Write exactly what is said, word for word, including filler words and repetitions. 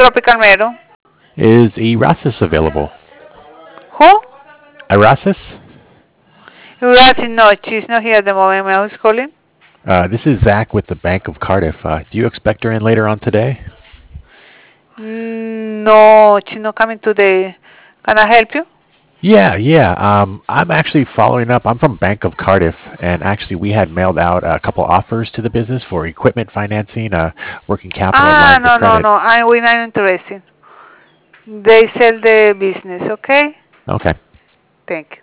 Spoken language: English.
tropical meadow. Is Erastus available? Who? Erastus? Urazi, no, she's not here at the moment. May I who's calling? Uh, this is Zach with the Bank of Cardiff. Uh, do you expect her in later on today? Mm, no, she's not coming today. Can I help you? Yeah, yeah. Um, I'm actually following up. I'm from Bank of Cardiff, and actually, we had mailed out a couple offers to the business for equipment financing, uh, working capital, and Ah, lines of no, no, credit. no. I we're not interested. They sell the business, okay? Okay. Thank you.